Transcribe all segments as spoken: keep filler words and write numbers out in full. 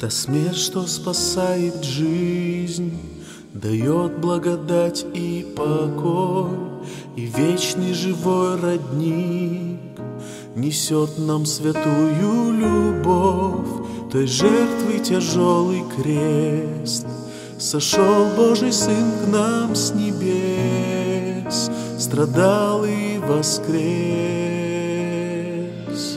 Та смерть, что спасает жизнь, дает благодать и покой, и вечный живой родник несет нам святую любовь. Той жертвы тяжелый крест сошел Божий Сын к нам с небес, страдал и воскрес.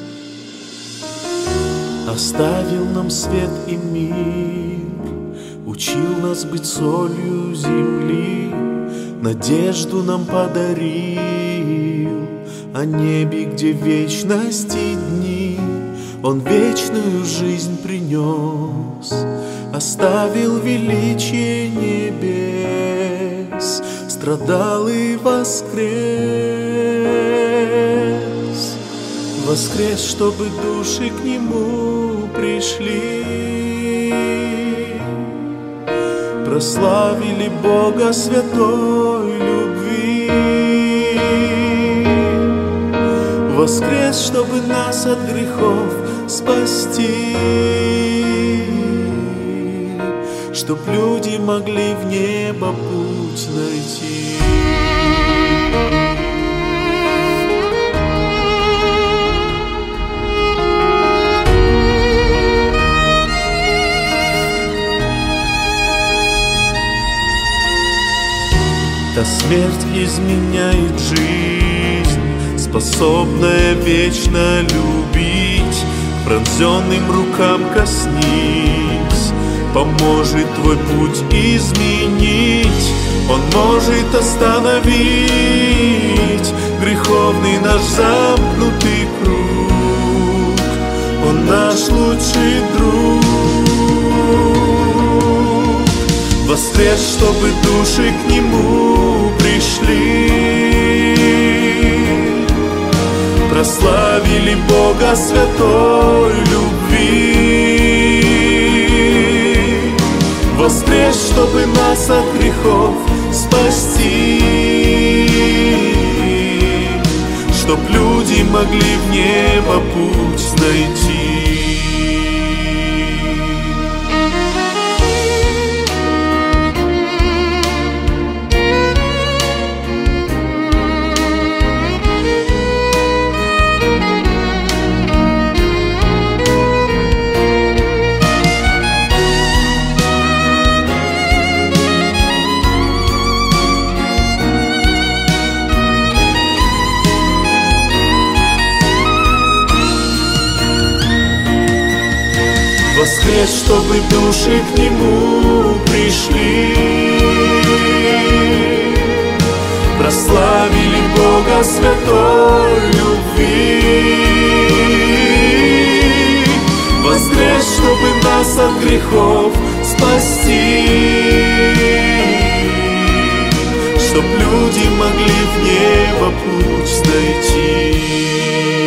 Оставил нам свет и мир, учил нас быть солью земли, надежду нам подарил о небе, где вечности дни. Он вечную жизнь принес, оставил величие небес, страдал и воскрес. Воскрес, чтобы души к Нему пришли, прославили Бога святой любви. Воскрес, чтобы нас от грехов спасти, чтоб люди могли в небо путь найти. Та смерть изменяет жизнь, способная вечно любить. К пронзенным рукам коснись, поможет твой путь изменить. Он может остановить греховный наш замкнутый круг. Он наш лучший друг. Воскрес, чтобы души к Нему пришли, прославили Бога святой любви. Воскрес, чтобы нас от грехов спасти, чтоб люди могли в небо путь найти. Воскрес, чтобы души к Нему пришли, прославили Бога святой любви. Воскрес, чтобы нас от грехов спасти, чтоб люди могли в небо путь найти.